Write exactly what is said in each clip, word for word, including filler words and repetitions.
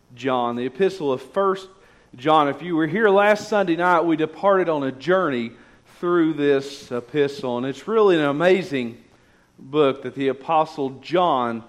John, the epistle of First John. If you were here last Sunday night, we departed on a journey through this epistle, and it's really an amazing book that the Apostle John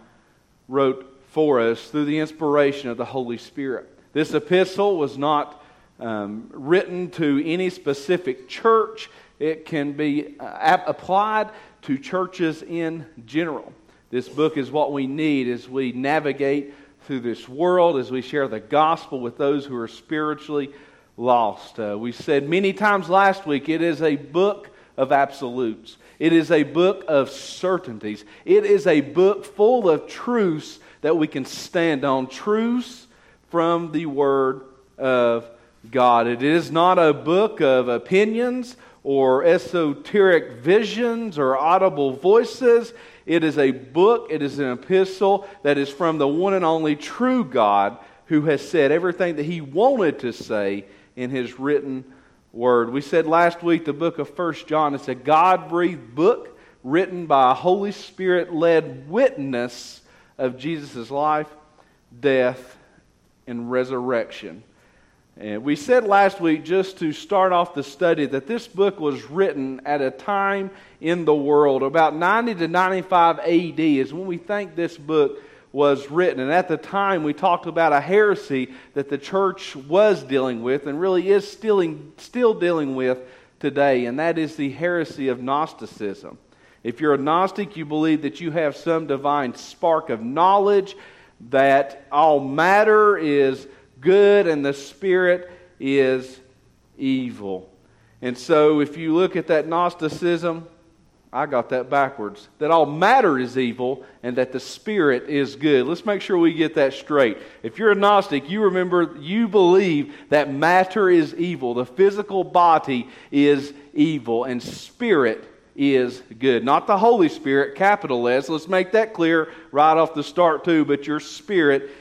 wrote for us through the inspiration of the Holy Spirit. This epistle was not um, written to any specific church. It can be uh, applied to churches in general. This book is what we need as we navigate through this world, as we share the gospel with those who are spiritually lost. Uh, we said many times last week, it is a book of absolutes. It is a book of certainties. It is a book full of truths that we can stand on, truths from the Word of God. It is not a book of opinions or esoteric visions or audible voices. It is a book, it is an epistle that is from the one and only true God who has said everything that He wanted to say in His written Word. We said last week the book of First John is a God-breathed book written by a Holy Spirit-led witness of Jesus' life, death, and resurrection. And we said last week, just to start off the study, that this book was written at a time in the world, about ninety to ninety-five A D is when we think this book was written. And at the time, we talked about a heresy that the church was dealing with and really is still, still dealing with today, and that is the heresy of Gnosticism. If you're a Gnostic, you believe that you have some divine spark of knowledge, that all matter is good and the Spirit is evil. And so if you look at that Gnosticism, I got that backwards. That all matter is evil and that the Spirit is good. Let's make sure we get that straight. If you're a Gnostic, you remember, you believe that matter is evil. The physical body is evil and Spirit is good. Not the Holy Spirit, capital S. Let's make that clear right off the start too. But your spirit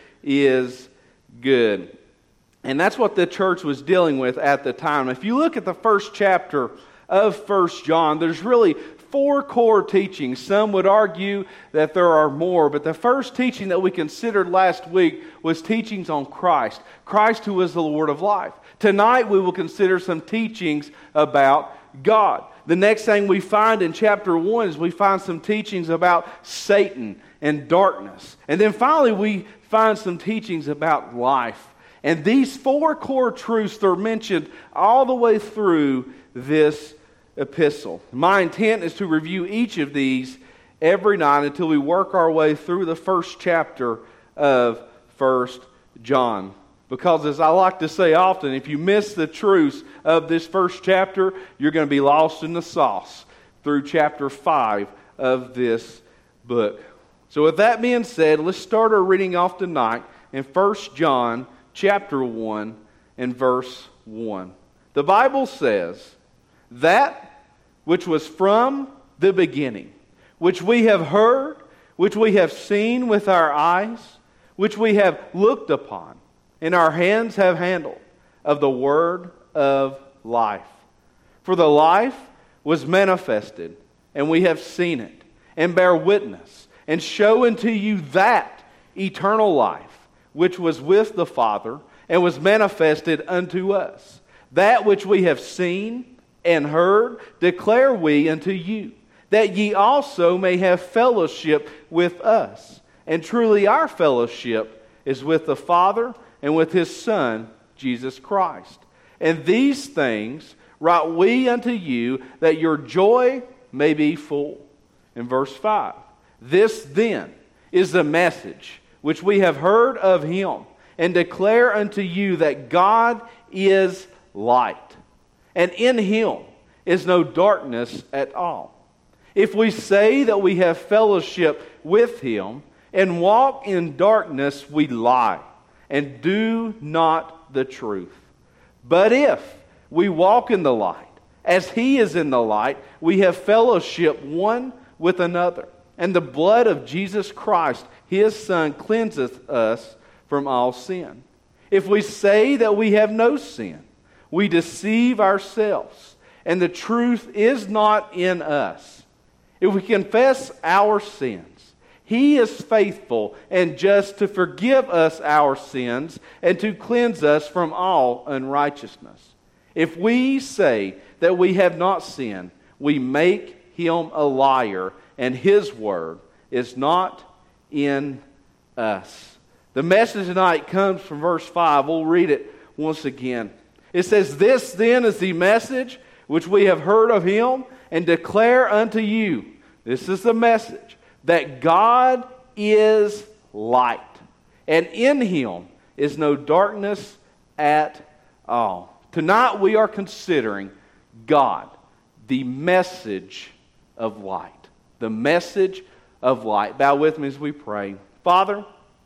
is good. And that's what the church was dealing with at the time. If you look at the first chapter of First John, there's really four core teachings. Some would argue that there are more, but the first teaching that we considered last week was teachings on Christ. Christ who is the Lord of life. Tonight we will consider some teachings about God. The next thing we find in chapter one is we find some teachings about Satan and darkness. And then finally we find some teachings about life. And these four core truths are mentioned all the way through this epistle. My intent is to review each of these every night until we work our way through the first chapter of First John. Because as I like to say often, if you miss the truths of this first chapter, you're going to be lost in the sauce through chapter five of this book. So with that being said, let's start our reading off tonight in First John chapter one and verse one. The Bible says, "That which was from the beginning, which we have heard, which we have seen with our eyes, which we have looked upon, and our hands have handled, of the word of life. For the life was manifested, and we have seen it, and bear witness, and show unto you that eternal life, which was with the Father, and was manifested unto us. That which we have seen and heard declare we unto you, that ye also may have fellowship with us. And truly our fellowship is with the Father and with His Son, Jesus Christ. And these things write we unto you, that your joy may be full." In verse five, "This then is the message which we have heard of Him, and declare unto you that God is light, and in Him is no darkness at all. If we say that we have fellowship with Him, and walk in darkness, we lie, and do not the truth. But if we walk in the light, as He is in the light, we have fellowship one with another. And the blood of Jesus Christ, His Son, cleanseth us from all sin. If we say that we have no sin, we deceive ourselves, and the truth is not in us. If we confess our sins, He is faithful and just to forgive us our sins and to cleanse us from all unrighteousness. If we say that we have not sinned, we make Him a liar, and His word is not in us. The message tonight comes from verse five. We'll read it once again. It says, "This then is the message which we have heard of Him and declare unto you." This is the message, that God is light, and in Him is no darkness at all. Tonight we are considering God, the message of light. The message of light. Bow with me as we pray. Father,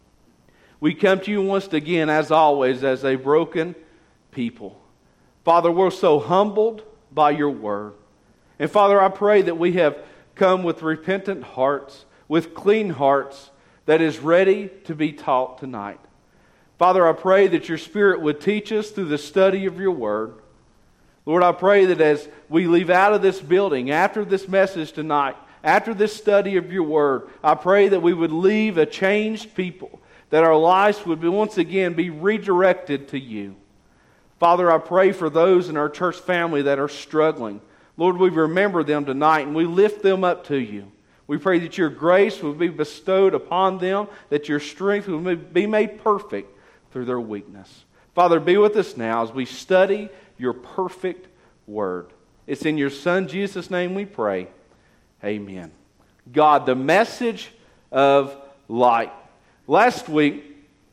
we come to you once again, as always, as a broken people. Father, we're so humbled by your word. And Father, I pray that we have come with repentant hearts, with clean hearts, that is ready to be taught tonight. Father, I pray that your Spirit would teach us through the study of your word. Lord, I pray that as we leave out of this building, after this message tonight, after this study of your word, I pray that we would leave a changed people, that our lives would be, once again be redirected to you. Father, I pray for those in our church family that are struggling. Lord, we remember them tonight and we lift them up to you. We pray that your grace will be bestowed upon them, that your strength will be made perfect through their weakness. Father, be with us now as we study your perfect word. It's in your Son Jesus' name we pray. Amen. God, the message of light. Last week,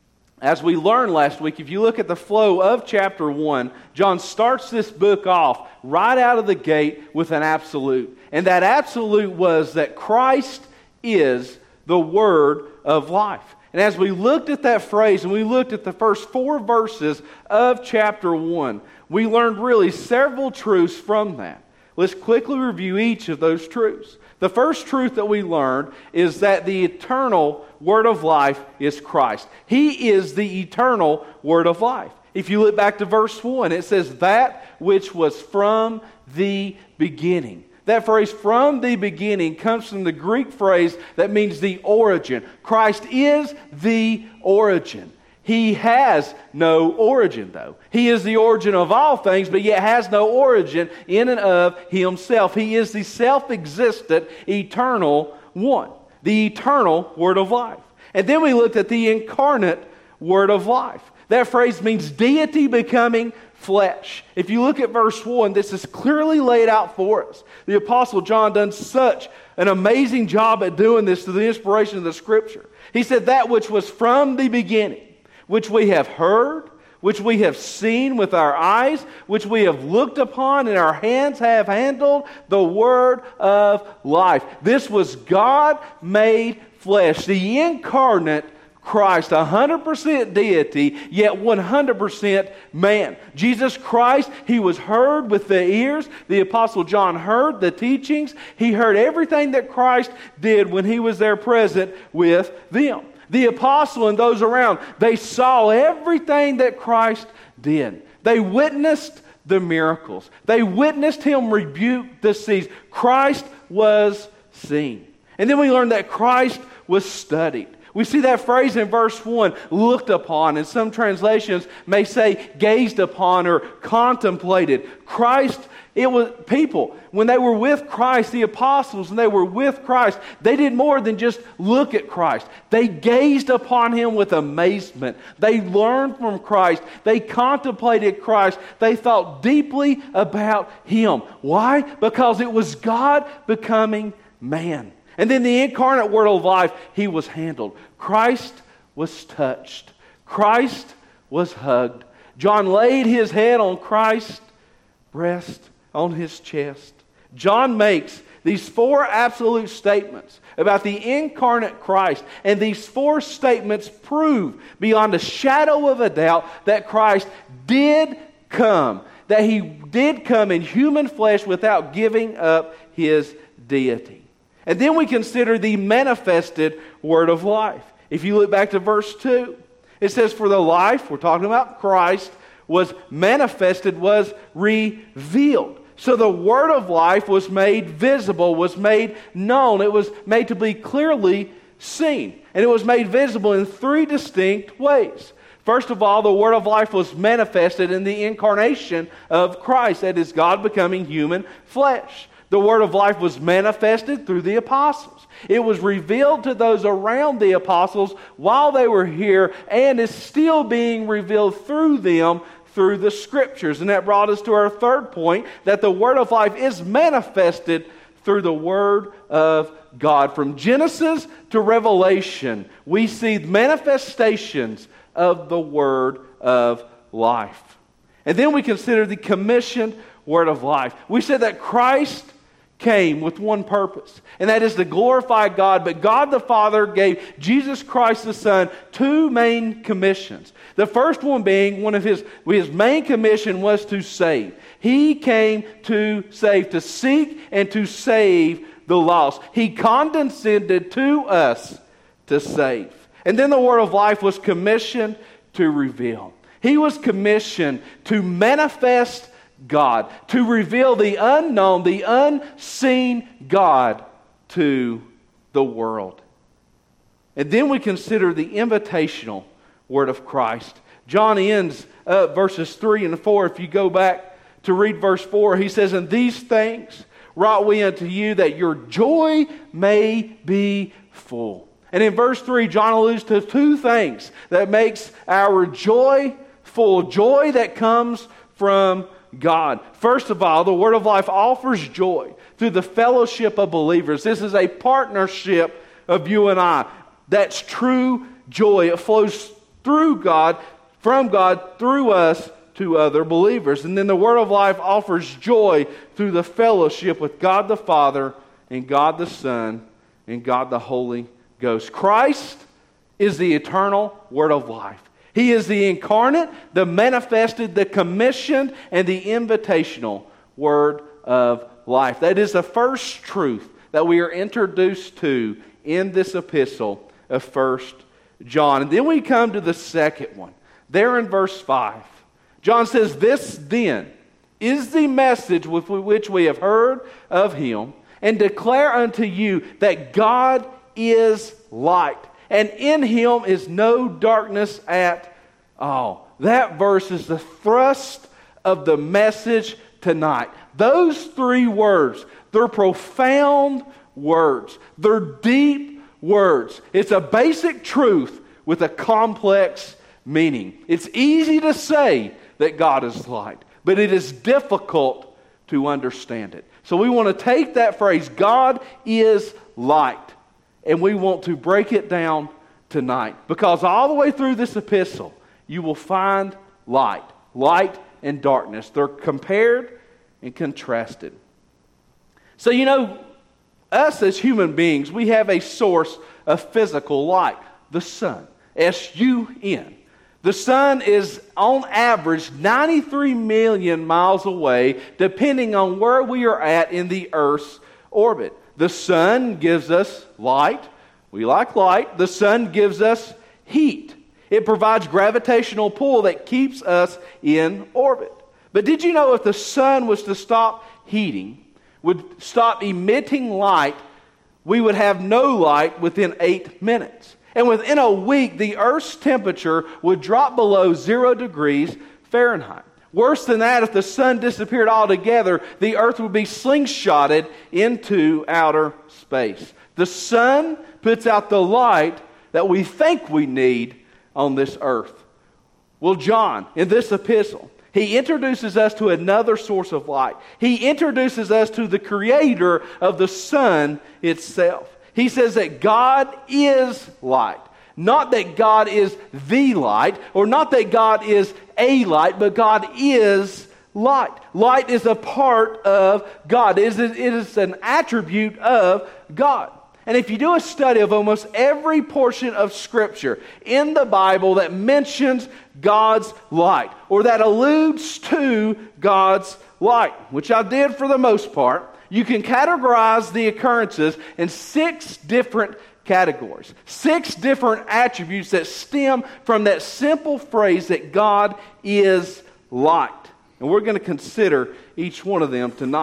as we learned last week, if you look at the flow of chapter one, John starts this book off right out of the gate with an absolute. And that absolute was that Christ is the Word of life. And as we looked at that phrase and we looked at the first four verses of chapter one, we learned really several truths from that. Let's quickly review each of those truths. The first truth that we learned is that the eternal Word of life is Christ. He is the eternal Word of life. If you look back to verse one, it says, "That which was from the beginning." That phrase, "from the beginning," comes from the Greek phrase that means the origin. Christ is the origin. He has no origin, though. He is the origin of all things, but yet has no origin in and of Himself. He is the self-existent, eternal one. The eternal Word of life. And then we looked at the incarnate Word of life. That phrase means deity becoming flesh. If you look at verse one, this is clearly laid out for us. The Apostle John done such an amazing job at doing this through the inspiration of the Scripture. He said, "That which was from the beginning, which we have heard, which we have seen with our eyes, which we have looked upon and our hands have handled, the Word of life." This was God made flesh, the incarnate Christ, one hundred percent deity, yet one hundred percent man. Jesus Christ, He was heard with the ears. The Apostle John heard the teachings. He heard everything that Christ did when He was there present with them. The apostle and those around, they saw everything that Christ did. They witnessed the miracles. They witnessed Him rebuke the seas. Christ was seen. And then we learned that Christ was studied. We see that phrase in verse one, "looked upon," and some translations may say gazed upon or contemplated. Christ, it was people, when they were with Christ, the apostles, and they were with Christ, they did more than just look at Christ. They gazed upon Him with amazement. They learned from Christ. They contemplated Christ. They thought deeply about Him. Why? Because it was God becoming man. And then the incarnate Word of life, He was handled. Christ was touched. Christ was hugged. John laid his head on Christ's breast, on His chest. John makes these four absolute statements about the incarnate Christ. And these four statements prove beyond a shadow of a doubt that Christ did come. That He did come in human flesh without giving up His deity. And then we consider the manifested Word of life. If you look back to verse two, it says, "For the life," we're talking about Christ, "was manifested," was revealed. So the Word of life was made visible, was made known. It was made to be clearly seen. And it was made visible in three distinct ways. First of all, the Word of life was manifested in the incarnation of Christ, that is, God becoming human flesh. The Word of life was manifested through the apostles. It was revealed to those around the apostles while they were here, and is still being revealed through them through the Scriptures. And that brought us to our third point, that the Word of life is manifested through the Word of God. From Genesis to Revelation, we see manifestations of the Word of life. And then we consider the commissioned Word of life. We said that Christ came with one purpose, and that is to glorify God. But God the Father gave Jesus Christ the Son two main commissions. The first one being, one of his, his main commission was to save. He came to save, to seek and to save the lost. He condescended to us to save. And then the Word of life was commissioned to reveal. He was commissioned to manifest God, to reveal the unknown, the unseen God to the world. And then we consider the invitational Word of Christ. John ends uh, verses three and four. If you go back to read verse four, he says, "And these things wrought we unto you, that your joy may be full." And in verse three, John alludes to two things that makes our joy full. Joy that comes from God. First of all, the Word of life offers joy through the fellowship of believers. This is a partnership of you and I. That's true joy. It flows through God, from God, through us to other believers. And then the Word of life offers joy through the fellowship with God the Father and God the Son and God the Holy Ghost. Christ is the eternal Word of life. He is the incarnate, the manifested, the commissioned, and the invitational Word of life. That is the first truth that we are introduced to in this epistle of First John. And then we come to the second one. There in verse five, John says, "This then is the message with which we have heard of Him, and declare unto you that God is light, and in Him is no darkness at all." That verse is the thrust of the message tonight. Those three words, they're profound words. They're deep words. It's a basic truth with a complex meaning. It's easy to say that God is light, but it is difficult to understand it. So we want to take that phrase, God is light, and we want to break it down tonight. Because all the way through this epistle, you will find light. Light and darkness. They're compared and contrasted. So, you know, us as human beings, we have a source of physical light. The sun. S U N. The sun is, on average, ninety-three million miles away, depending on where we are at in the Earth's orbit. The sun gives us light. We like light. The sun gives us heat. It provides gravitational pull that keeps us in orbit. But did you know if the sun was to stop heating, would stop emitting light, we would have no light within eight minutes. And within a week, the Earth's temperature would drop below zero degrees Fahrenheit. Worse than that, if the sun disappeared altogether, the Earth would be slingshotted into outer space. The sun puts out the light that we think we need on this earth. Well, John, in this epistle, he introduces us to another source of light. He introduces us to the creator of the sun itself. He says that God is light. Not that God is the light, or not that God is a light, but God is light. Light is a part of God. It is, it is an attribute of God. And if you do a study of almost every portion of Scripture in the Bible that mentions God's light, or that alludes to God's light, which I did for the most part, you can categorize the occurrences in six different categories. Six different attributes that stem from that simple phrase that God is light. And we're going to consider each one of them tonight.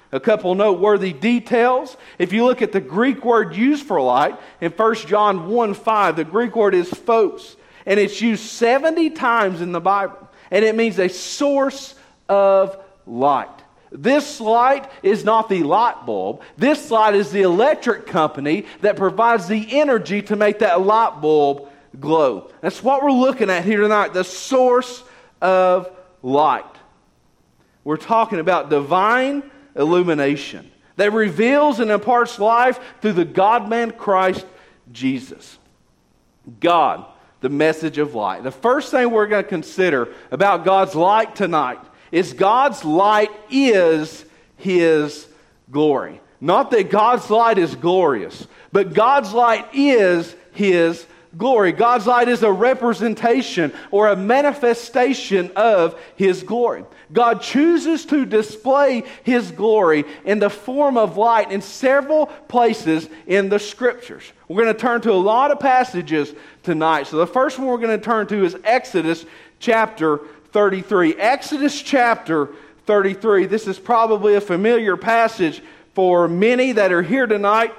A couple noteworthy details. If you look at the Greek word used for light, in First John one five, the Greek word is phos, and it's used seventy times in the Bible, and it means a source of light. This light is not the light bulb. This light is the electric company that provides the energy to make that light bulb glow. That's what we're looking at here tonight, the source of light. We're talking about divine illumination that reveals and imparts life through the God-man Christ Jesus. God, the message of light. The first thing we're going to consider about God's light tonight is God's light is His glory. Not that God's light is glorious, but God's light is His glory. God's light is a representation or a manifestation of His glory. God chooses to display His glory in the form of light in several places in the Scriptures. We're going to turn to a lot of passages tonight. So the first one we're going to turn to is Exodus chapter thirty-three. Exodus chapter thirty-three. This is probably a familiar passage for many that are here tonight.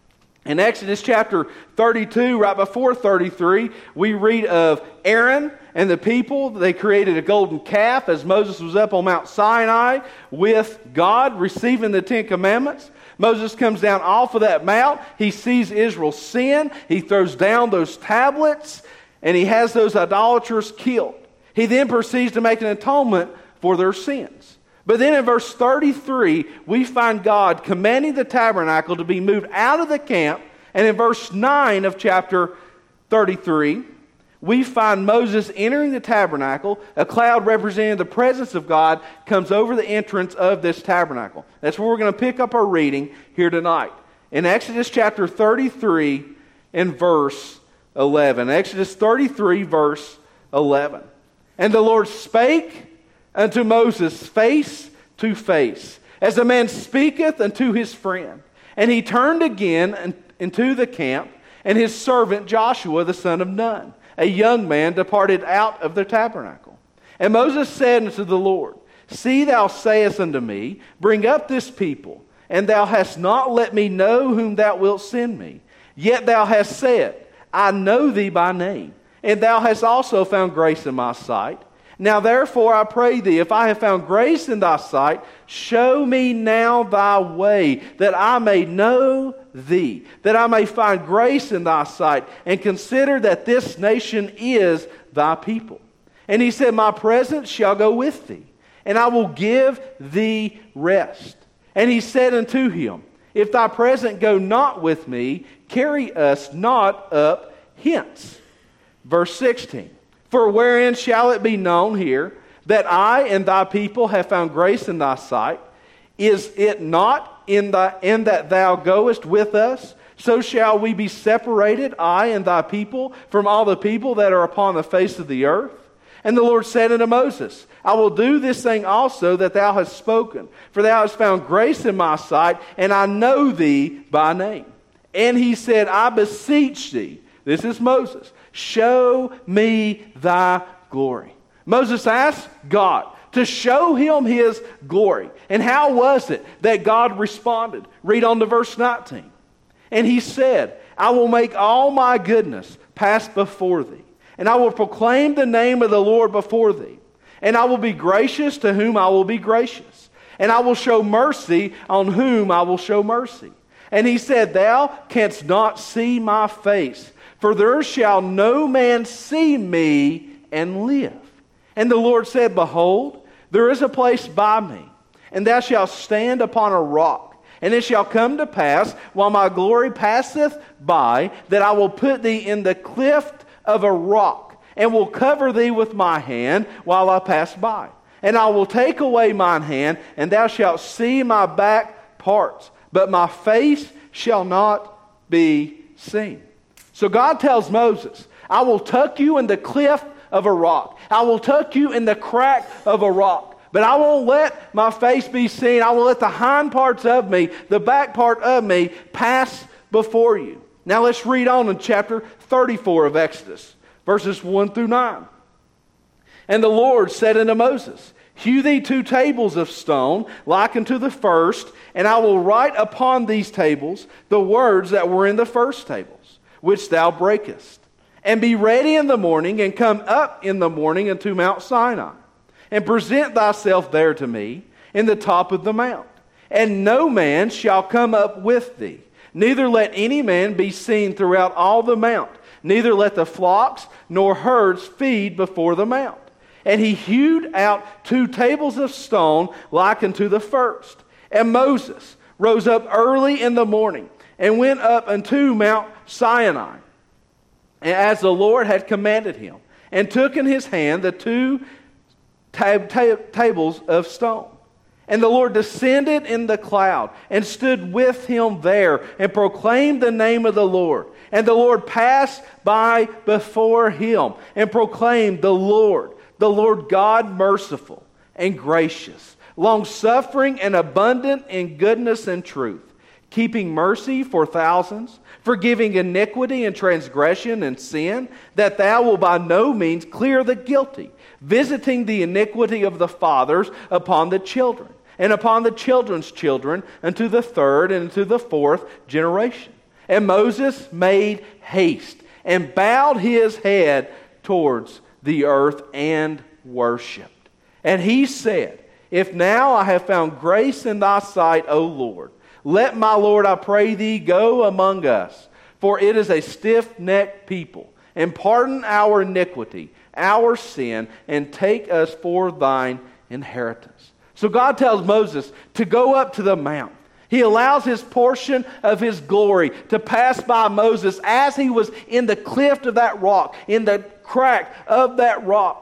In Exodus chapter thirty-two, right before thirty-three, we read of Aaron and the people. They created a golden calf as Moses was up on Mount Sinai with God, receiving the Ten Commandments. Moses comes down off of that mount. He sees Israel's sin. He throws down those tablets, and he has those idolaters killed. He then proceeds to make an atonement for their sins. But then in verse thirty-three, we find God commanding the tabernacle to be moved out of the camp. And in verse nine of chapter thirty-three, we find Moses entering the tabernacle. A cloud representing the presence of God comes over the entrance of this tabernacle. That's where we're going to pick up our reading here tonight. In Exodus chapter thirty-three and verse eleven. Exodus thirty-three verse eleven. And the Lord spake unto Moses face to face, as a man speaketh unto his friend. And he turned again into the camp, and his servant Joshua the son of Nun, a young man, departed out of the tabernacle. And Moses said unto the Lord, See, thou sayest unto me, Bring up this people, and thou hast not let me know whom thou wilt send me. Yet thou hast said, I know thee by name, and thou hast also found grace in my sight. Now therefore I pray thee, if I have found grace in thy sight, show me now thy way, that I may know thee, that I may find grace in thy sight, and consider that this nation is thy people. And he said, My presence shall go with thee, and I will give thee rest. And he said unto him, If thy presence go not with me, carry us not up hence. Verse sixteen. For wherein shall it be known here that I and thy people have found grace in thy sight? Is it not in, thy, in that thou goest with us? So shall we be separated, I and thy people, from all the people that are upon the face of the earth? And the Lord said unto Moses, I will do this thing also that thou hast spoken, for thou hast found grace in my sight, and I know thee by name. And he said, I beseech thee, this is Moses, show me thy glory. Moses asked God to show him his glory. And how was it that God responded? Read on to verse nineteen. And he said, I will make all my goodness pass before thee, and I will proclaim the name of the Lord before thee. And I will be gracious to whom I will be gracious, and I will show mercy on whom I will show mercy. And he said, Thou canst not see my face, for there shall no man see me and live. And the Lord said, Behold, there is a place by me, and thou shalt stand upon a rock. And it shall come to pass, while my glory passeth by, that I will put thee in the cleft of a rock, and will cover thee with my hand while I pass by. And I will take away mine hand, and thou shalt see my back parts, but my face shall not be seen. So God tells Moses, I will tuck you in the cleft of a rock. I will tuck you in the crack of a rock. But I won't let my face be seen. I will let the hind parts of me, the back part of me, pass before you. Now let's read on in chapter thirty-four of Exodus, verses one through nine. And the Lord said unto Moses, Hew thee two tables of stone, like unto the first, and I will write upon these tables the words that were in the first tables, which thou breakest. And be ready in the morning, and come up in the morning unto Mount Sinai, and present thyself there to me in the top of the mount. And no man shall come up with thee, neither let any man be seen throughout all the mount, neither let the flocks nor herds feed before the mount. And he hewed out two tables of stone like unto the first. And Moses rose up early in the morning, and went up unto Mount Sinai, as the Lord had commanded him, and took in his hand the two tab- tab- tables of stone. And the Lord descended in the cloud, and stood with him there, and proclaimed the name of the Lord. And the Lord passed by before him, and proclaimed, the Lord, the Lord God merciful and gracious, long-suffering and abundant in goodness and truth, keeping mercy for thousands, forgiving iniquity and transgression and sin, that thou wilt by no means clear the guilty, visiting the iniquity of the fathers upon the children, and upon the children's children, unto the third and unto the fourth generation. And Moses made haste, and bowed his head towards the earth, and worshipped. And he said, If now I have found grace in thy sight, O Lord, let my Lord, I pray thee, go among us, for it is a stiff-necked people, and pardon our iniquity, our sin, and take us for thine inheritance. So God tells Moses to go up to the mount. He allows his portion of his glory to pass by Moses as he was in the cleft of that rock, in the crack of that rock.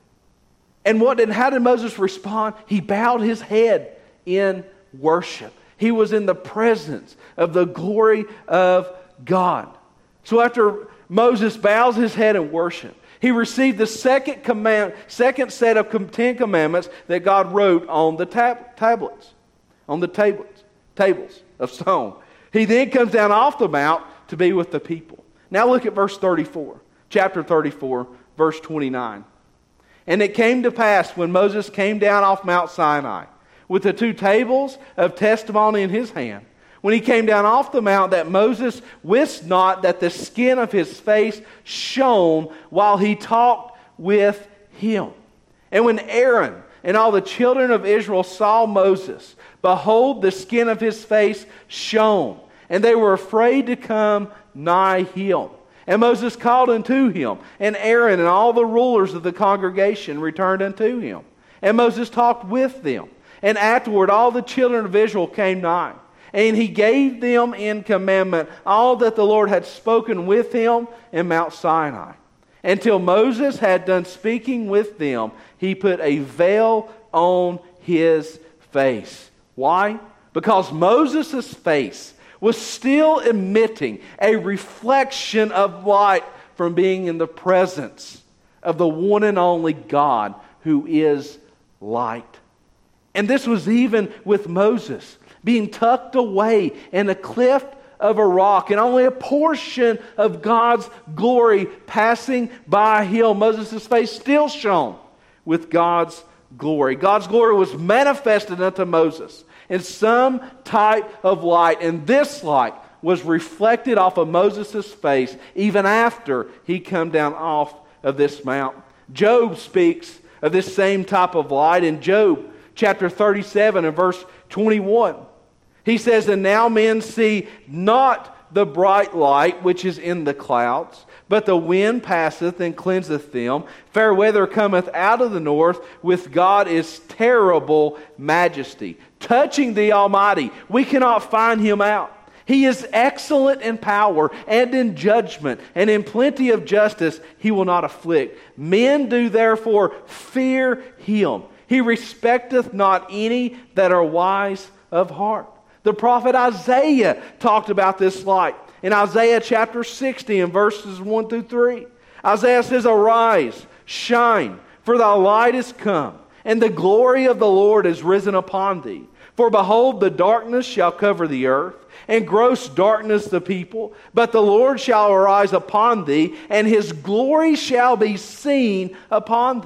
And what did, how did Moses respond? He bowed his head in worship. He was in the presence of the glory of God. So after Moses bows his head in worship, he received the second command, second set of Ten Commandments that God wrote on the tab- tablets, on the tablets. tables of stone. He then comes down off the mount to be with the people. Now look at verse thirty-four, chapter thirty-four, verse twenty-nine. And it came to pass when Moses came down off Mount Sinai with the two tables of testimony in his hand, when he came down off the mount, that Moses wist not that the skin of his face shone while he talked with him. And when Aaron and all the children of Israel saw Moses, behold, the skin of his face shone, and they were afraid to come nigh him. And Moses called unto him, and Aaron and all the rulers of the congregation returned unto him. And Moses talked with them. And afterward all the children of Israel came nigh. And he gave them in commandment all that the Lord had spoken with him in Mount Sinai. Until Moses had done speaking with them, he put a veil on his face. Why? Because Moses' face was still emitting a reflection of light from being in the presence of the one and only God who is light. And this was even with Moses being tucked away in a cleft of a rock, and only a portion of God's glory passing by him. Moses' face still shone with God's glory. God's glory was manifested unto Moses in some type of light, and this light was reflected off of Moses' face even after he come down off of this mount. Job speaks of this same type of light in Job chapter thirty-seven and verse twenty-one. He says, And now men see not the bright light which is in the clouds, but the wind passeth and cleanseth them. Fair weather cometh out of the north, with God is terrible majesty. Touching the Almighty, we cannot find him out. He is excellent in power and in judgment, and in plenty of justice he will not afflict. Men do therefore fear him. He respecteth not any that are wise of heart. The prophet Isaiah talked about this light in Isaiah chapter sixty and verses one through three. Isaiah says, Arise, shine, for thy light is come, and the glory of the Lord is risen upon thee. For behold, the darkness shall cover the earth, and gross darkness the people. But the Lord shall arise upon thee, and his glory shall be seen upon thee.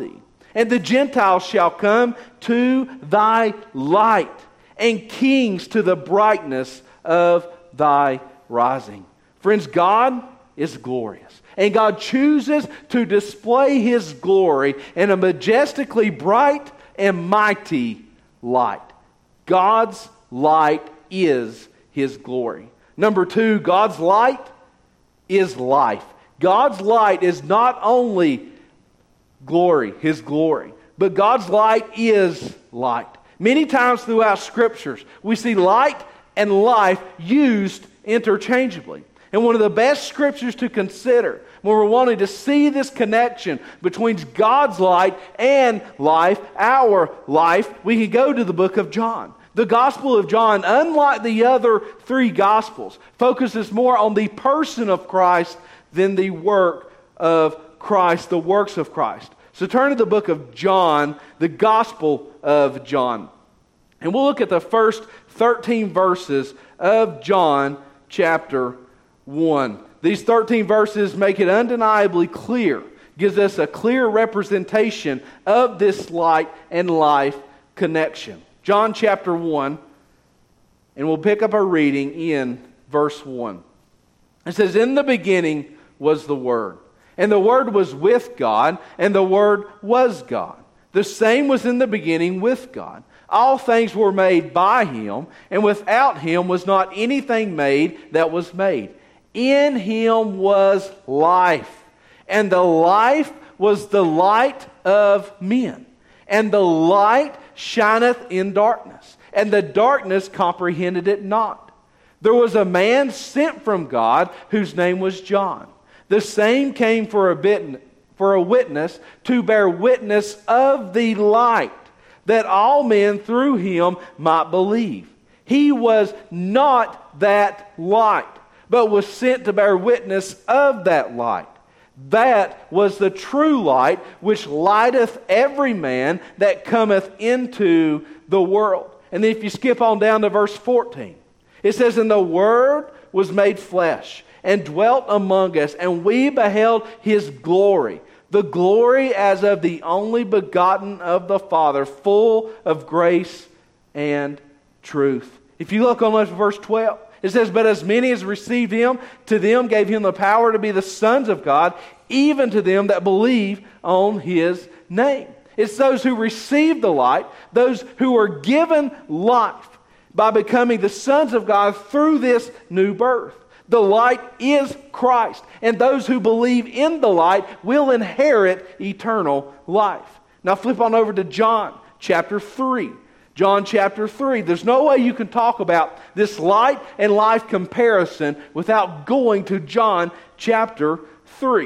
And the Gentiles shall come to thy light, and kings to the brightness of thy rising. Friends, God is glorious. And God chooses to display His glory in a majestically bright and mighty light. God's light is His glory. Number two, God's light is life. God's light is not only glory, His glory, but God's light is light. Many times throughout Scriptures, we see light and life used interchangeably. And one of the best scriptures to consider when we're wanting to see this connection between God's light and life, our life, we can go to the book of John. The Gospel of John, unlike the other three Gospels, focuses more on the person of Christ than the work of Christ, the works of Christ. So turn to the book of John, the Gospel of John. And we'll look at the first thirteen verses of John chapter one. These thirteen verses make it undeniably clear, gives us a clear representation of this light and life connection. John chapter one, and we'll pick up our reading in verse one. It says, "In the beginning was the Word, and the Word was with God, and the Word was God. The same was in the beginning with God. All things were made by Him, and without Him was not anything made that was made. In Him was life, and the life was the light of men. And the light shineth in darkness, and the darkness comprehended it not. There was a man sent from God, whose name was John. The same came for a bit, for a witness, to bear witness of the light, that all men through him might believe. He was not that light, but was sent to bear witness of that light. That was the true light, which lighteth every man that cometh into the world." And then if you skip on down to verse fourteen, it says, "And the Word was made flesh, and dwelt among us, and we beheld His glory, the glory as of the only begotten of the Father, full of grace and truth." If you look on verse twelve, it says, "But as many as received Him, to them gave Him the power to be the sons of God, even to them that believe on His name." It's those who receive the light, those who are given life by becoming the sons of God through this new birth. The light is Christ, and those who believe in the light will inherit eternal life. Now flip on over to John chapter three. John chapter three. There's no way you can talk about this light and life comparison without going to John chapter three.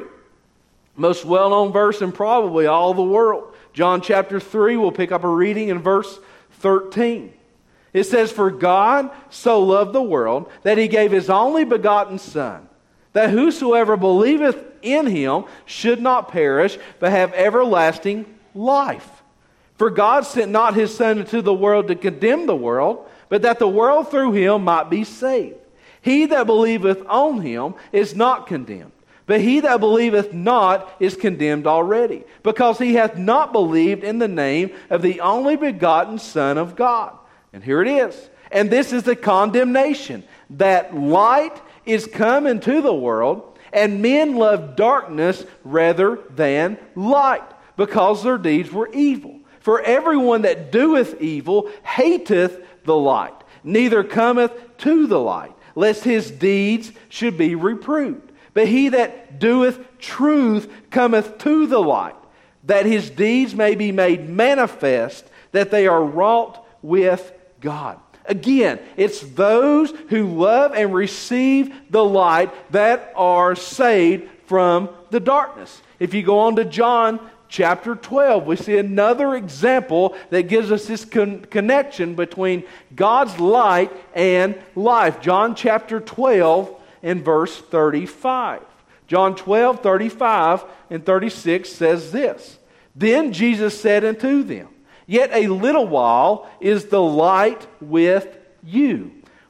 Most well-known verse in probably all the world. John chapter three, we'll pick up a reading in verse thirteen. It says, "For God so loved the world that He gave His only begotten Son, that whosoever believeth in Him should not perish, but have everlasting life. For God sent not His Son into the world to condemn the world, but that the world through Him might be saved. He that believeth on Him is not condemned, but he that believeth not is condemned already, because he hath not believed in the name of the only begotten Son of God." And here it is. "And this is the condemnation, that light is come into the world, and men love darkness rather than light, because their deeds were evil. For everyone that doeth evil hateth the light, neither cometh to the light, lest his deeds should be reproved. But he that doeth truth cometh to the light, that his deeds may be made manifest, that they are wrought with God." Again, it's those who love and receive the light that are saved from the darkness. If you go on to John chapter twelve, we see another example that gives us this con- connection between God's light and life. John chapter twelve and verse thirty-five. John twelve, thirty-five and thirty-six says this, "Then Jesus said unto them, Yet a little while is the light with you.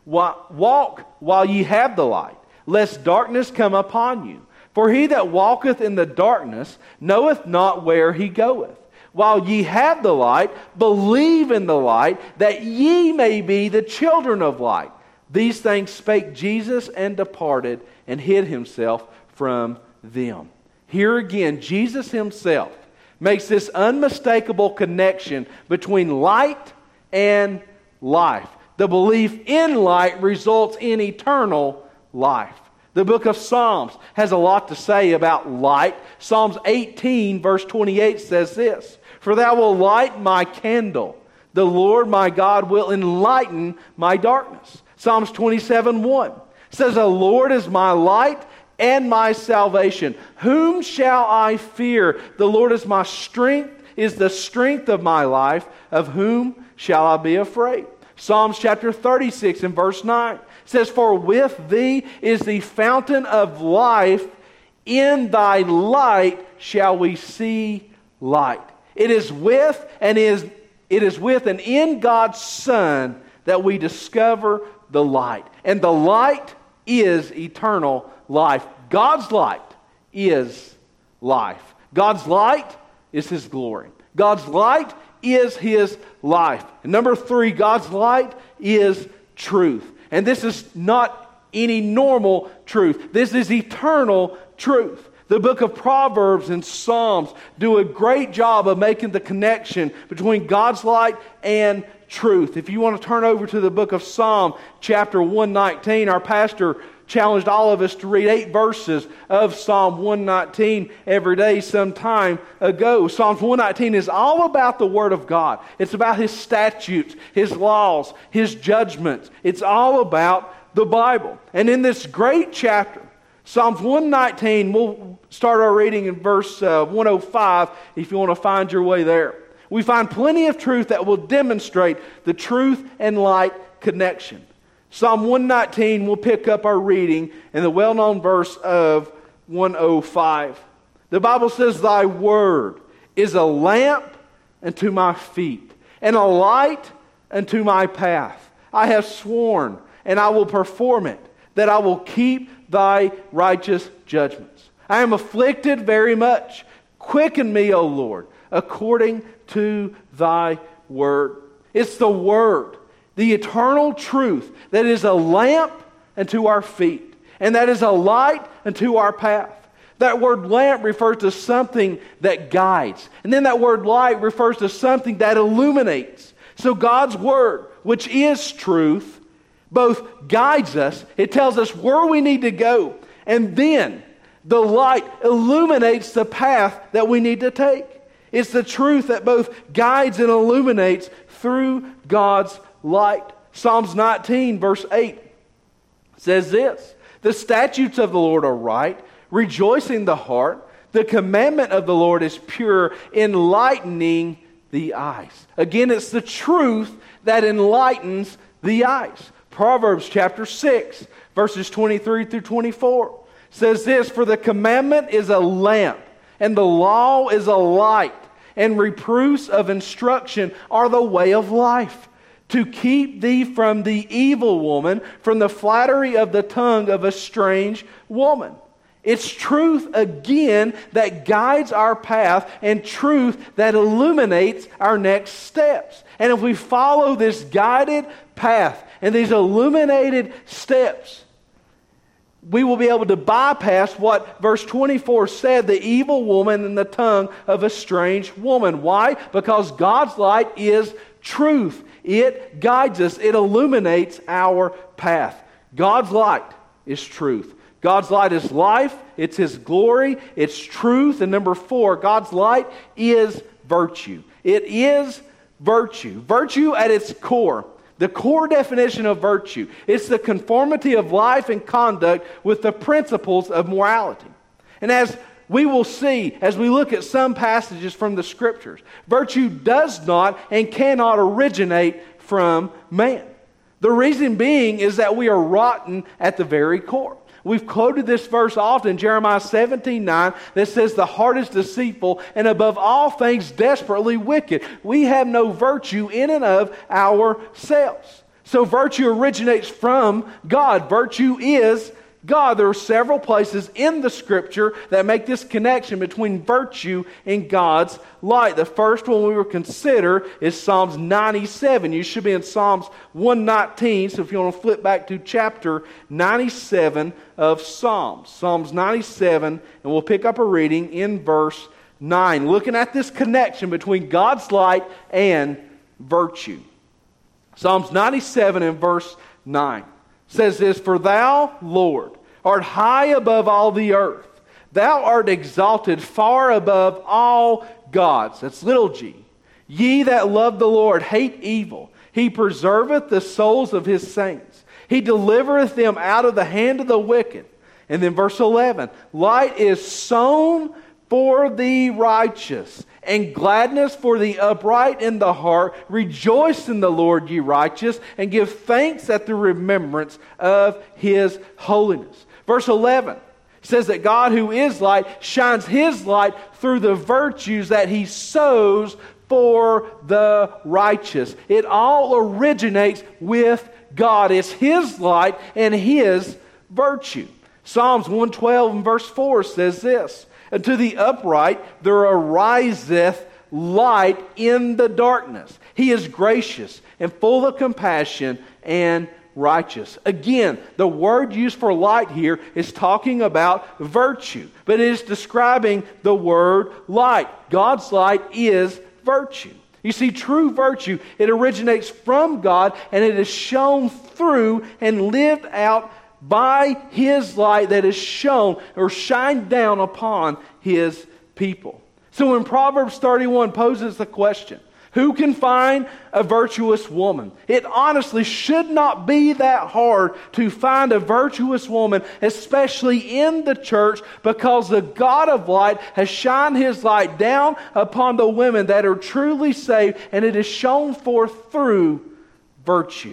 Walk while ye have the light, lest darkness come upon you. For he that walketh in the darkness knoweth not where he goeth. while ye have the light, believe in the light, that ye may be the children of light. These things spake Jesus, and departed, and hid himself from them. Here again, Jesus himself makes this unmistakable connection between light and life. The belief in light results in eternal life. The book of Psalms has a lot to say about light. Psalms eighteen verse twenty-eight says this, "For thou wilt light my candle. The Lord my God will enlighten my darkness." Psalms twenty-seven one says, "The Lord is my light and my salvation. Whom shall I fear? The Lord is my strength, is the strength of my life. Of whom shall I be afraid?" Psalms chapter thirty-six and verse nine says, "For with thee is the fountain of life. In thy light shall we see light." It is with and is it is with and in God's Son that we discover the light. And the light is eternal life. God's light is life. God's light is His glory. God's light is His life. And number three, God's light is truth. And this is not any normal truth. This is eternal truth. The book of Proverbs and Psalms do a great job of making the connection between God's light and truth. If you want to turn over to the book of Psalm chapter one nineteen, our pastor challenged all of us to read eight verses of Psalm one nineteen every day some time ago. Psalm one nineteen is all about the Word of God. It's about His statutes, His laws, His judgments. It's all about the Bible. And in this great chapter, Psalms one nineteen, we'll start our reading in verse uh, one oh five if you want to find your way there. We find plenty of truth that will demonstrate the truth and light connection. Psalm one nineteen, we'll pick up our reading in the well-known verse of one oh five. The Bible says, "Thy word is a lamp unto my feet, and a light unto my path. I have sworn, and I will perform it, that I will keep thy righteous judgments. I am afflicted very much. Quicken me, O Lord, according to thy word." It's the word, the eternal truth, that is a lamp unto our feet, and that is a light unto our path. That word lamp refers to something that guides. And then that word light refers to something that illuminates. So God's word, which is truth, both guides us, it tells us where we need to go, and then the light illuminates the path that we need to take. It's the truth that both guides and illuminates through God's light. Psalms nineteen verse eight says this, "The statutes of the Lord are right, rejoicing the heart. The commandment of the Lord is pure, enlightening the eyes." Again, it's the truth that enlightens the eyes. Proverbs chapter six, verses twenty-three through twenty-four says this, "For the commandment is a lamp, and the law is a light, and reproofs of instruction are the way of life, to keep thee from the evil woman, from the flattery of the tongue of a strange woman." It's truth, again, that guides our path, and truth that illuminates our next steps. And if we follow this guided path and these illuminated steps, we will be able to bypass what verse twenty-four said, the evil woman and the tongue of a strange woman. Why? Because God's light is truth. It guides us. It illuminates our path. God's light is truth. God's light is life. It's His glory. It's truth. And number four, God's light is virtue. It is virtue. Virtue at its core. The core definition of virtue. It's the conformity of life and conduct with the principles of morality. And as we will see as we look at some passages from the Scriptures, virtue does not and cannot originate from man. The reason being is that we are rotten at the very core. We've quoted this verse often, Jeremiah seventeen nine, that says the heart is deceitful and above all things desperately wicked. We have no virtue in and of ourselves. So virtue originates from God. Virtue is God. There are several places in the Scripture that make this connection between virtue and God's light. The first one we will consider is Psalms ninety-seven. You should be in Psalms one nineteen, so if you want to flip back to chapter ninety-seven of Psalms. Psalms ninety-seven, and we'll pick up a reading in verse nine, looking at this connection between God's light and virtue. Psalms ninety-seven and verse nine says this, "For thou, Lord, art high above all the earth. Thou art exalted far above all gods." That's little g. "Ye that love the Lord hate evil. He preserveth the souls of his saints. He delivereth them out of the hand of the wicked." And then verse eleven, "Light is sown for the righteous, and gladness for the upright in the heart. Rejoice in the Lord, ye righteous, and give thanks at the remembrance of his holiness." Verse eleven says that God, who is light, shines his light through the virtues that he sows for the righteous. It all originates with God. It's his light and his virtue. Psalms one twelve and verse four says this, "And to the upright there ariseth light in the darkness. He is gracious and full of compassion and righteous." Again, the word used for light here is talking about virtue, but it is describing the word light. God's light is virtue. You see, true virtue, it originates from God, and it is shown through and lived out by his light that is shown or shined down upon his people. So when Proverbs thirty-one poses the question, who can find a virtuous woman? It honestly should not be that hard to find a virtuous woman, especially in the church, because the God of light has shined his light down upon the women that are truly saved, and it is shown forth through virtue.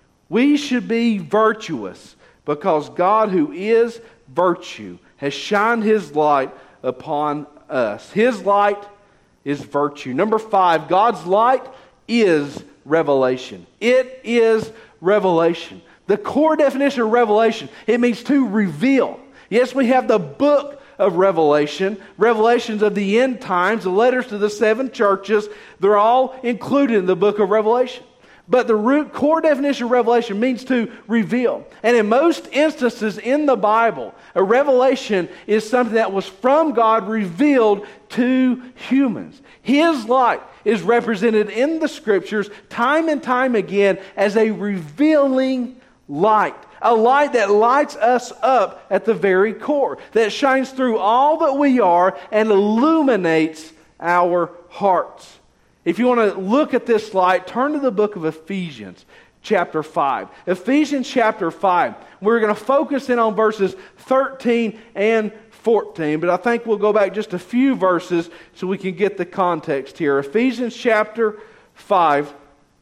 We should be virtuous because God, who is virtue, has shined his light upon us. His light is virtue. Number five, God's light is revelation. It is revelation. The core definition of revelation, it means to reveal. Yes, we have the book of Revelation, revelations of the end times, the letters to the seven churches, they're all included in the book of Revelation. But the root core definition of revelation means to reveal. And in most instances in the Bible, a revelation is something that was from God revealed to humans. His light is represented in the Scriptures time and time again as a revealing light. A light that lights us up at the very core, that shines through all that we are and illuminates our hearts. If you want to look at this light, turn to the book of Ephesians, chapter five. Ephesians chapter five. We're going to focus in on verses thirteen and fourteen, but I think we'll go back just a few verses so we can get the context here. Ephesians chapter five,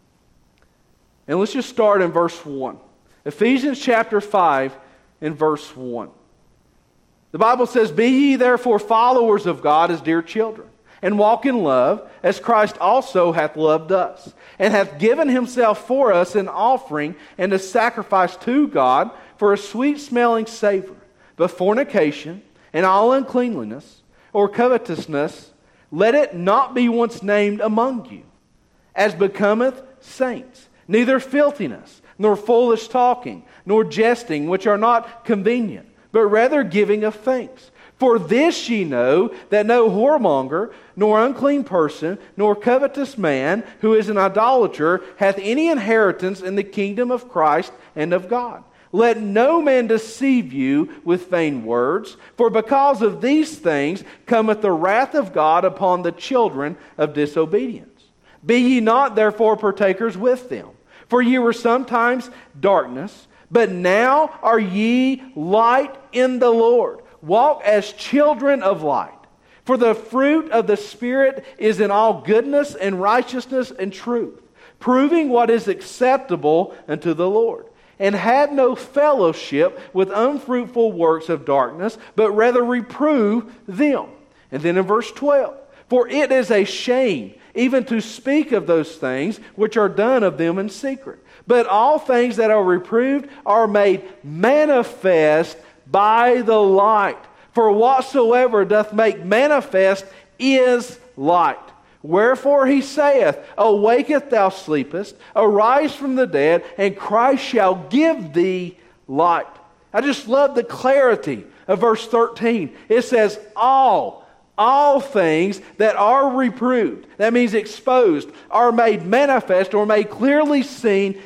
and let's just start in verse one. Ephesians chapter five and verse one. The Bible says, "Be ye therefore followers of God as dear children, and walk in love, as Christ also hath loved us, and hath given himself for us an offering and a sacrifice to God for a sweet-smelling savor. But fornication and all uncleanliness or covetousness, let it not be once named among you, as becometh saints, neither filthiness, nor foolish talking, nor jesting, which are not convenient, but rather giving of thanks. For this ye know, that no whoremonger, nor unclean person, nor covetous man, who is an idolater, hath any inheritance in the kingdom of Christ and of God. Let no man deceive you with vain words, for because of these things cometh the wrath of God upon the children of disobedience. Be ye not therefore partakers with them. For ye were sometimes darkness, but now are ye light in the Lord. Walk as children of light. For the fruit of the Spirit is in all goodness and righteousness and truth, proving what is acceptable unto the Lord. And have no fellowship with unfruitful works of darkness, but rather reprove them." And then in verse twelve, "For it is a shame even to speak of those things which are done of them in secret. But all things that are reproved are made manifest by the light. For whatsoever doth make manifest is light. Wherefore he saith, Awaketh, thou sleepest, arise from the dead, and Christ shall give thee light. I just love the clarity of verse thirteen. It says, all, all things that are reproved, that means exposed, are made manifest or made clearly seen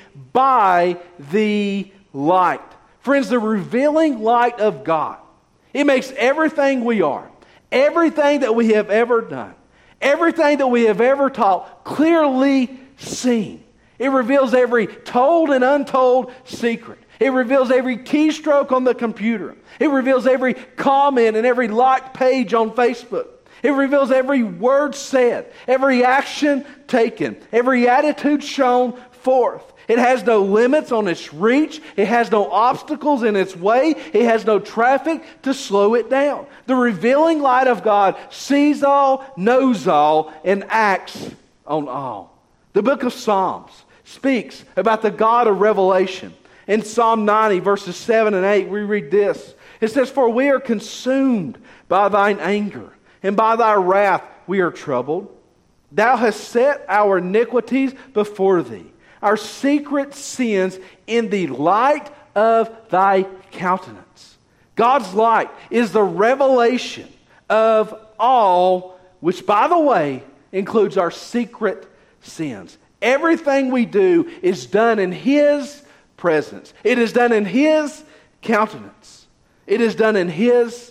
by the light. Friends, the revealing light of God, it makes everything we are, everything that we have ever done, everything that we have ever taught clearly seen. It reveals every told and untold secret. It reveals every keystroke on the computer. It reveals every comment and every liked page on Facebook. It reveals every word said, every action taken, every attitude shown forth. It has no limits on its reach. It has no obstacles in its way. It has no traffic to slow it down. The revealing light of God sees all, knows all, and acts on all. The book of Psalms speaks about the God of revelation. In Psalm ninety, verses seven and eight, we read this. It says, For we are consumed by thine anger, and by thy wrath we are troubled. Thou hast set our iniquities before thee, our secret sins in the light of thy countenance. God's light is the revelation of all, which, by the way, includes our secret sins. Everything we do is done in His presence. It is done in His countenance. It is done in His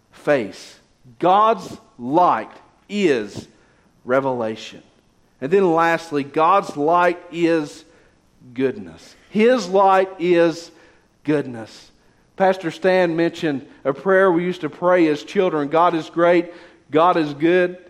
face. God's light is revelation. And then lastly, God's light is goodness. His light is goodness. Pastor Stan mentioned a prayer we used to pray as children. God is great. God is good.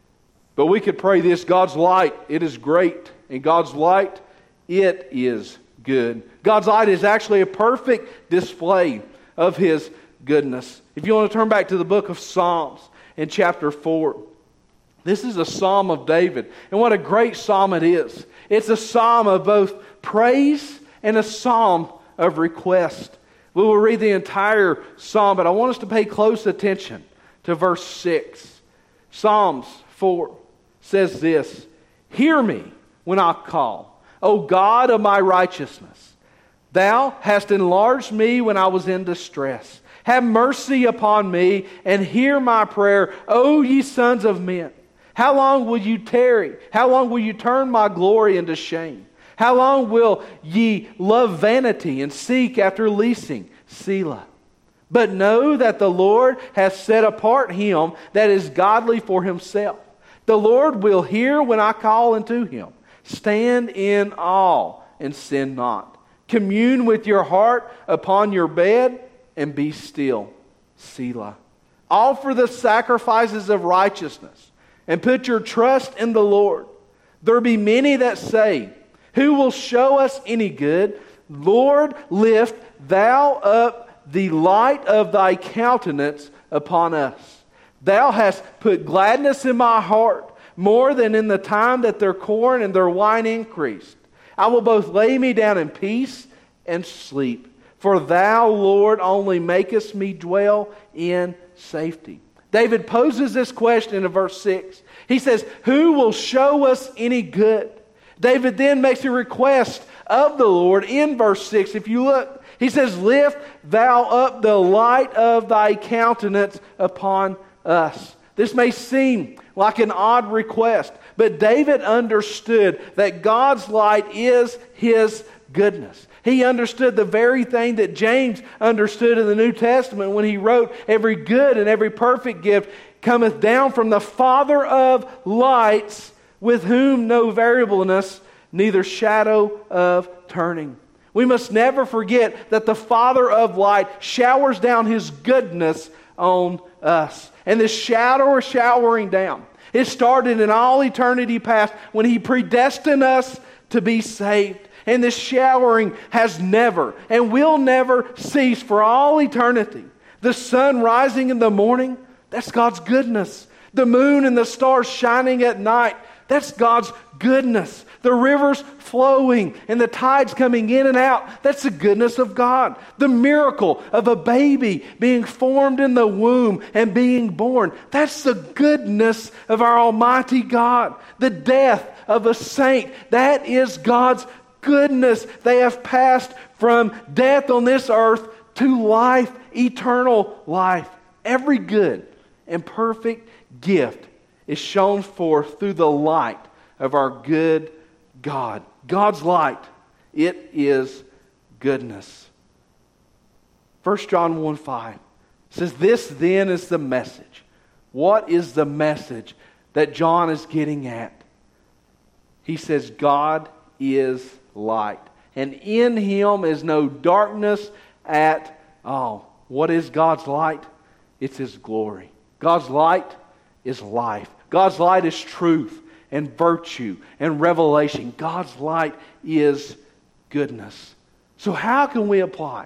But we could pray this: God's light, it is great. And God's light, it is good. God's light is actually a perfect display of His goodness. If you want to turn back to the book of Psalms in chapter four, this is a psalm of David. And what a great psalm it is. It's a psalm of both praise and a psalm of request. We will read the entire psalm, but I want us to pay close attention to verse six. Psalms four says this: Hear me when I call, O God of my righteousness. Thou hast enlarged me when I was in distress. Have mercy upon me and hear my prayer, O ye sons of men. How long will you tarry? How long will you turn my glory into shame? How long will ye love vanity and seek after leasing? Selah. But know that the Lord hath set apart him that is godly for himself. The Lord will hear when I call unto him. Stand in awe and sin not. Commune with your heart upon your bed and be still. Selah. Offer the sacrifices of righteousness and put your trust in the Lord. There be many that say, Who will show us any good? Lord, lift thou up the light of thy countenance upon us. Thou hast put gladness in my heart, more than in the time that their corn and their wine increased. I will both lay me down in peace and sleep. For thou, Lord, only makest me dwell in safety. David poses this question in verse six. He says, Who will show us any good? David then makes a request of the Lord in verse six. If you look, he says, Lift thou up the light of thy countenance upon us. This may seem like an odd request, but David understood that God's light is His goodness. He understood the very thing that James understood in the New Testament when he wrote, Every good and every perfect gift cometh down from the Father of lights, with whom no variableness, neither shadow of turning. We must never forget that the Father of light showers down His goodness on us. And this shower showering down, it started in all eternity past when He predestined us to be saved. And this showering has never and will never cease for all eternity. The sun rising in the morning, that's God's goodness. The moon and the stars shining at night, That's God's goodness. The rivers flowing and the tides coming in and out. That's the goodness of God. The miracle of a baby being formed in the womb and being born. That's the goodness of our Almighty God. The death of a saint. That is God's goodness. They have passed from death on this earth to life, eternal life. Every good and perfect gift is shown forth through the light of our good God. God's light, it is goodness. First John one five says, this then is the message. What is the message that John is getting at? He says, God is light, and in Him is no darkness at all. What is God's light? It's His glory. God's light is life. God's light is truth and virtue and revelation. God's light is goodness. So how can we apply?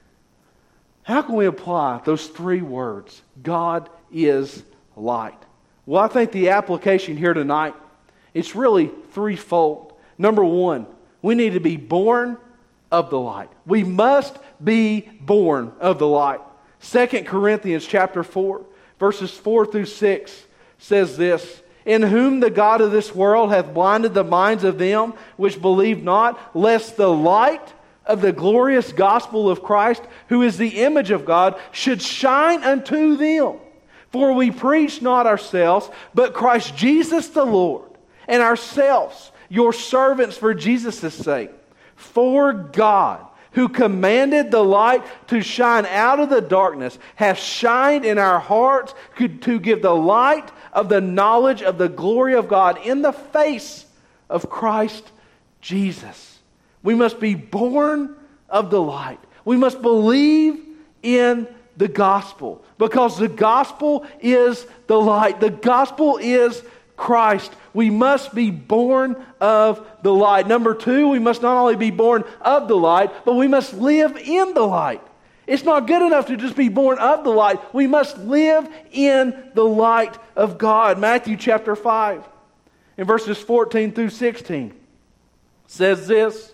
How can we apply those three words? God is light. Well, I think the application here tonight, it's really threefold. Number one, we need to be born of the light. We must be born of the light. Second Corinthians chapter four, verses four through six says this, in whom the God of this world hath blinded the minds of them which believe not, lest the light of the glorious gospel of Christ, who is the image of God, should shine unto them. For we preach not ourselves, but Christ Jesus the Lord, and ourselves your servants for Jesus' sake. For God, who commanded the light to shine out of the darkness, hath shined in our hearts to give the light of the knowledge of the glory of God in the face of Christ Jesus. We must be born of the light. We must believe in the gospel, because the gospel is the light. The gospel is Christ. We must be born of the light. Number two, we must not only be born of the light, but we must live in the light. It's not good enough to just be born of the light. We must live in the light of God. Matthew chapter five, in verses fourteen through sixteen, says this,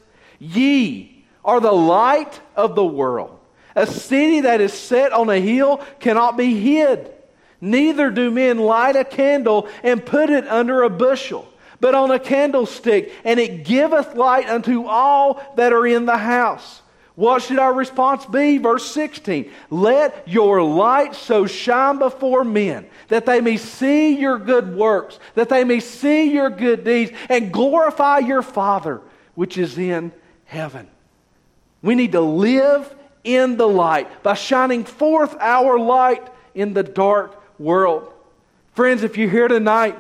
ye are the light of the world. A city that is set on a hill cannot be hid. Neither do men light a candle and put it under a bushel, but on a candlestick, and it giveth light unto all that are in the house. What should our response be? Verse sixteen, let your light so shine before men, that they may see your good works, that they may see your good deeds, and glorify your Father which is in heaven. We need to live in the light by shining forth our light in the dark world. Friends, if you're here tonight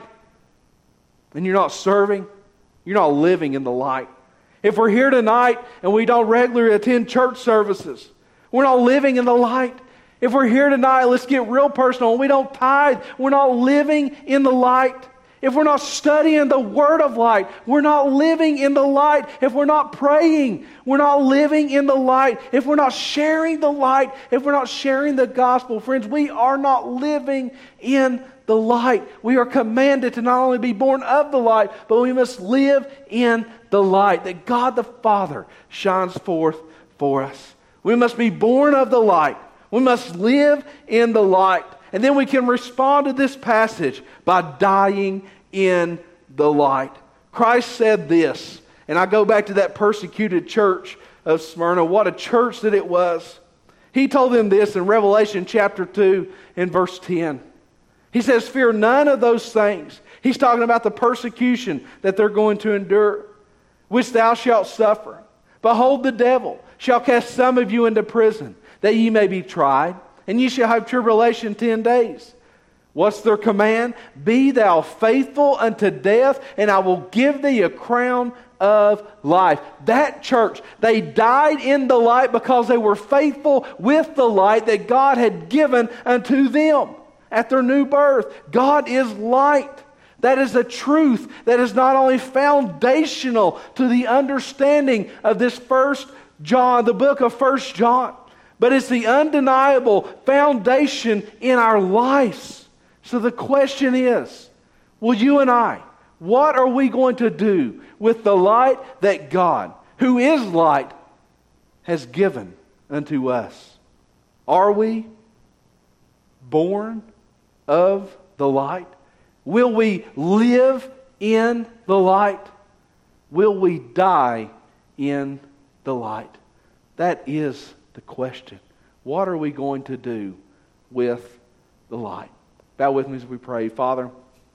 and you're not serving, you're not living in the light. If we're here tonight and we don't regularly attend church services, we're not living in the light. If we're here tonight, let's get real personal, and we don't tithe, we're not living in the light. If we're not studying the Word of light, we're not living in the light. If we're not praying, we're not living in the light. If we're not sharing the light, if we're not sharing the gospel, friends, we are not living in the light. We are commanded to not only be born of the light, but we must live in the light that God the Father shines forth for us. We must be born of the light. We must live in the light. And then we can respond to this passage by dying in the light. Christ said this, and I go back to that persecuted church of Smyrna. What a church that it was. He told them this in Revelation chapter two and verse ten. He says, fear none of those things. He's talking about the persecution that they're going to endure, which thou shalt suffer. Behold, the devil shall cast some of you into prison, that ye may be tried, and ye shall have tribulation ten days. What's their command? Be thou faithful unto death, and I will give thee a crown of life. That church, they died in the light because they were faithful with the light that God had given unto them at their new birth. God is light. That is a truth that is not only foundational to the understanding of this first John, the book of First John, but it's the undeniable foundation in our lives. So the question is, will you and I What are we going to do with the light that God, who is light, has given unto us? Are we born of the light? Will we live in the light? Will we die in the light? That is the question. What are we going to do with the light? Bow with me as we pray. Father,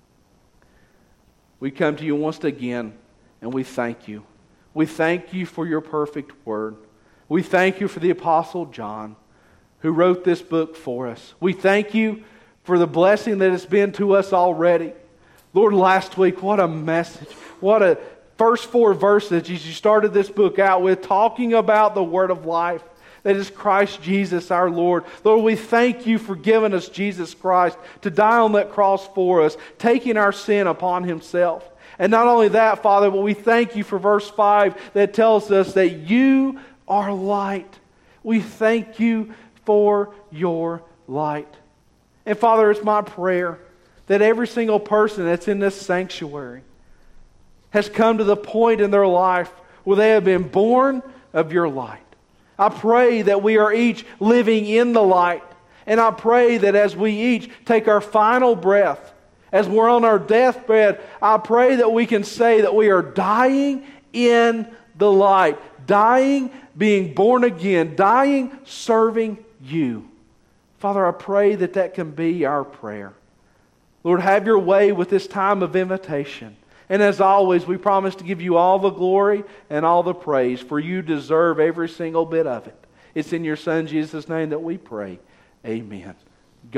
we come to you once again and we thank you. We thank you for your perfect word. We thank you for the Apostle John who wrote this book for us. We thank you for the blessing that it's been to us already. Lord, last week, what a message. What a first four verses as you started this book out with, talking about the word of life. That is Christ Jesus our Lord. Lord, we thank you for giving us Jesus Christ to die on that cross for us, taking our sin upon Himself. And not only that, Father, but we thank you for verse five that tells us that you are light. We thank you for your light. And Father, it's my prayer that every single person that's in this sanctuary has come to the point in their life where they have been born of your light. I pray that we are each living in the light. And I pray that as we each take our final breath, as we're on our deathbed, I pray that we can say that we are dying in the light. Dying, being born again. Dying, serving you. Father, I pray that that can be our prayer. Lord, have your way with this time of invitation. And as always, we promise to give you all the glory and all the praise, for you deserve every single bit of it. It's in your Son Jesus' name that we pray. Amen.